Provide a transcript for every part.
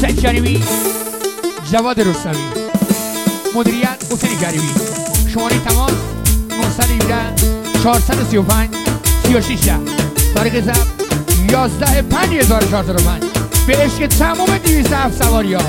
سعید کریمی، جواد رستمی، مدیریت حسین کریمی. شماره تماس 917 435 36 تاریخ ضبط 11/5/1405. به عشق تمام 207 سواری ها.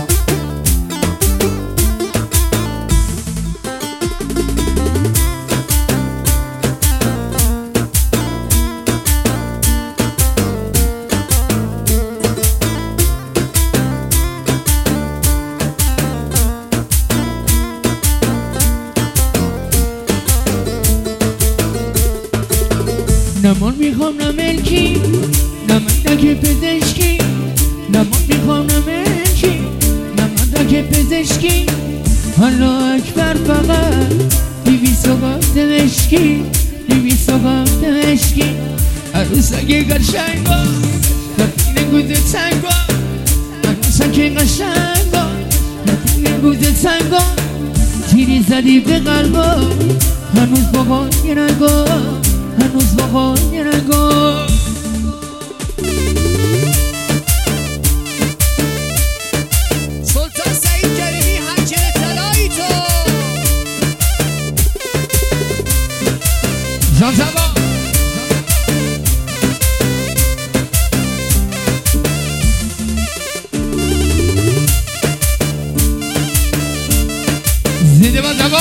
نمان میخوام نه ملکی نه مدرک پزشکی، نمان میخوام نه ملکی نه مدرک پزشکی، حالا اکبر فقط 207 مشکی 207 مشکی. عروسک قشنگا نفین گوزه تنگا، عروسک قشنگا نفین گوزه تنگا، تیری زدی به قلبا هنوز بابا یه نگا، هنوز بابا یه نگاه. سلطان سعید کریمی حنجره طلایی تو جان زبا زنده با زبا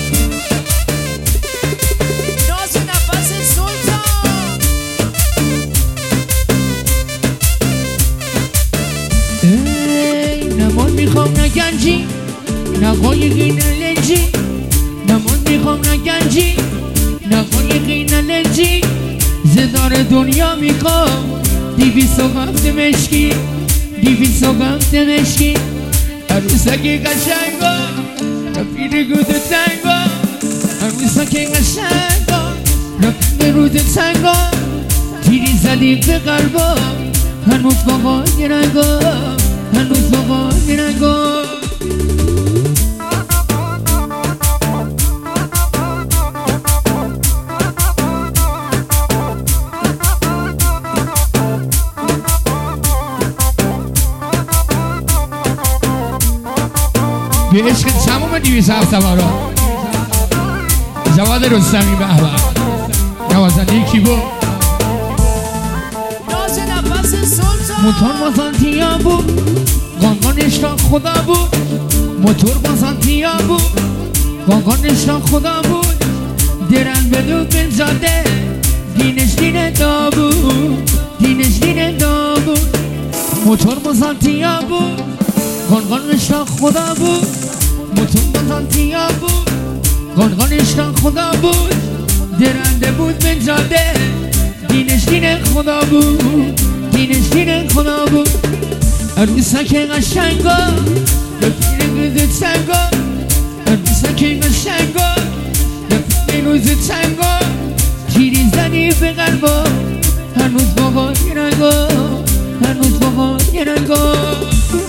نه گنجی نه قایقی نه لنجی، نمان میخوام نه گنجی نه قایقی نه لنجی، زدار دنیا میخوام 207 مشکی 207 مشکی. عروسک قشنگا رفیق گود تنگا، عروسک قشنگا رفیق رود تنگا، تیری زدی به قلبا هنوز بابا یه نگا، هنوز بابا یه نگاه. به عشق تمام 207 سوارا. جواد رستمی به به نوازنده کیبورد ناز نفس سلطان. موتور بازانتیا بود قانقانش را خدا بود، موتور بازانتیا بود قانقانش را خدا بود، درن بدو بنزاده دینش دین دابود، دینش دین دابود. موتور بازانتیا بود قانقانش را خدا بود، موتور بازانتیا بود قانقانش را خدا بود، درنده بود بنزاده دینش دین خدا بود، دینش دین خدا بود. عروسک قشنگا رفیق گوزه تنگا، عروسک قشنگا رفیق گوزه تنگا، تیری زدی به قلبا هنوز بابا یه نگاه، هنوز بابا یه نگاه.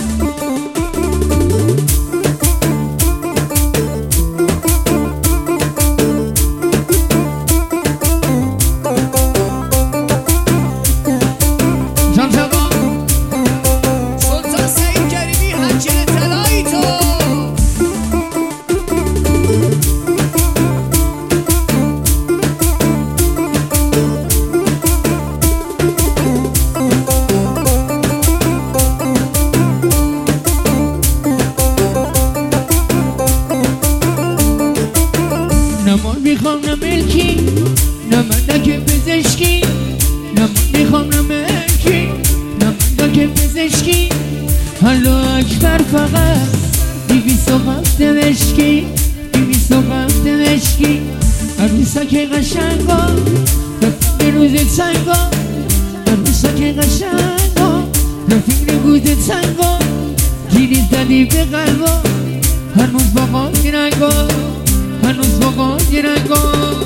نمان میخوام نه ملکی نه مدرک پزشکی، نمان میخوام نه ملکی نه مدرک پزشکی، حالا اکبر فقط 207 مشکی 207 مشکی. عروسک قشنگا رفیق روز تنگا، عروسک قشنگا رفیق گود تنگا، گیری زدی به قلبا هنوز بابا یه نگاه، هنوز بابا یه نگاه.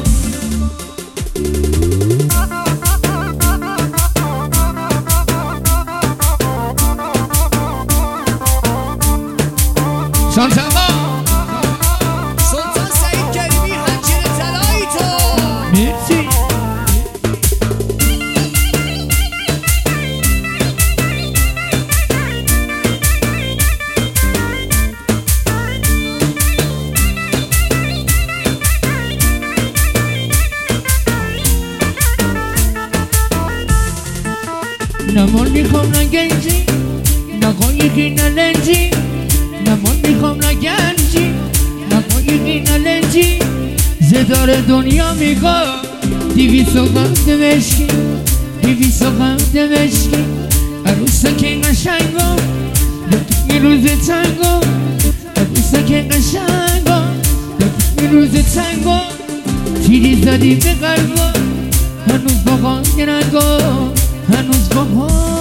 شانسما سلطان سعید کریمی حنجره طلایی تو مرسی. نه مال میخوام نه گنجی، نه قایقی نه لنجی، نه مال میخوام نه گنجی، نه قایقی نه لنجی. زدار دنیا میگه 200 غم دمشقی، 200 غم دمشقی. عروسه که قشنگم یه روز تنگم، عروسه که قشنگم یه روز تنگم. تیری زدی به قلبم هنوز با غم گرنگم، هنوز با غم